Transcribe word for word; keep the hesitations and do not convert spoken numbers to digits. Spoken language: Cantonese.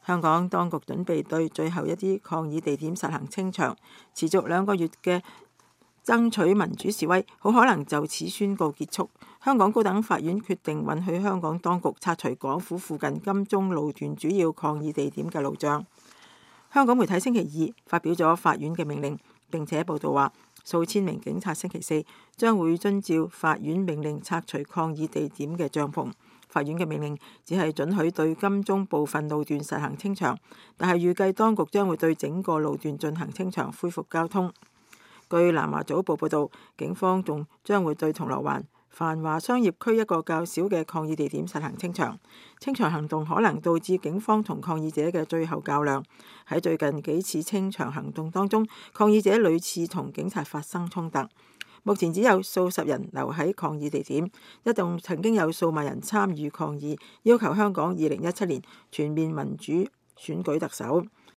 香港當局準備對最後一啲抗議地點實行清場，持續兩個月嘅爭取民主示威，好可能就此宣告結束。香港高等法院決定允許香港當局拆除港府附近金鐘路段主要抗議地點嘅路障。香港媒體星期二發表咗法院嘅命令，並且報道話，數千名警察星期四將會遵照法院命令拆除抗議地點嘅帳篷。法院嘅命令只係准許對金鐘部分路段實行清場，但係預計當局將會對整個路段進行清場，恢復交通。據南華早報報導，警方仲將會對銅鑼灣繁華商業區一個較小嘅抗議地點實行清場。清場行動可能導致警方同抗議者嘅最後較量。喺最近幾次清場行動當中，抗議者屢次同警察發生衝突。目前只有數十人留喺抗議地點，一度曾經有數萬人參與抗議，要求香港二零一七年全面民主選舉特首。